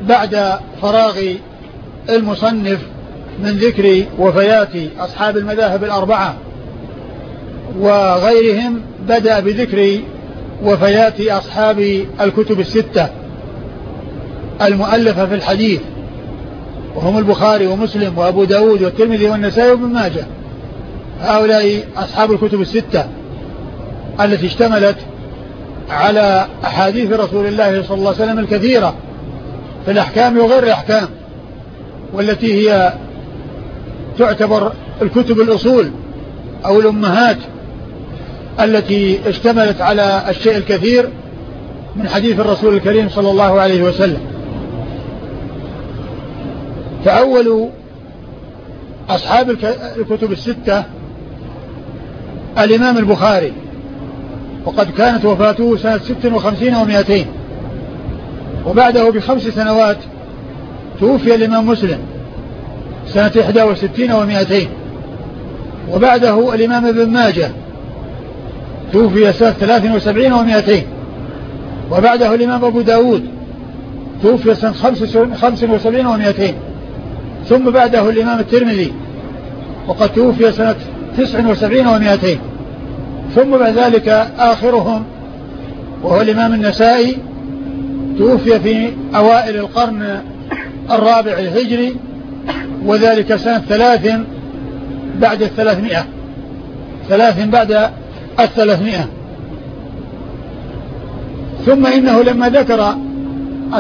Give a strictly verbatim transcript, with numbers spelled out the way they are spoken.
بعد فراغ المصنف من ذكر وفيات أصحاب المذاهب الأربعة وغيرهم بدأ بذكر وفيات أصحاب الكتب الستة المؤلفة في الحديث، وهم البخاري ومسلم وأبو داود والترمذي والنسائي وابن ماجه. هؤلاء أصحاب الكتب الستة التي اشتملت على أحاديث رسول الله صلى الله عليه وسلم الكثيرة في الأحكام وغير الأحكام، والتي هي تعتبر الكتب الأصول أو الأمهات التي اشتملت على الشيء الكثير من حديث الرسول الكريم صلى الله عليه وسلم. فأول أصحاب الكتب الستة الإمام البخاري، وقد كانت وفاته سنة ست وخمسين ومائتين، وبعده بخمس سنوات توفي الإمام مسلم سنة إحدى وستين ومائتين، وبعده الإمام ابن ماجه توفي سنة ثلاث وسبعين ومائتين، وبعده الإمام أبو داود توفي سنة خمس وسبعين ومائتين، ثم بعده الإمام الترمذي وقد توفي سنة تسع وسبعين ومائتين، ثم بعد ذلك آخرهم وهو الإمام النسائي توفي في أوائل القرن الرابع الهجري، وذلك سنة ثلاث بعد الثلاثمائة ثلاث بعد الثلاثمائة. ثم إنه لما ذكر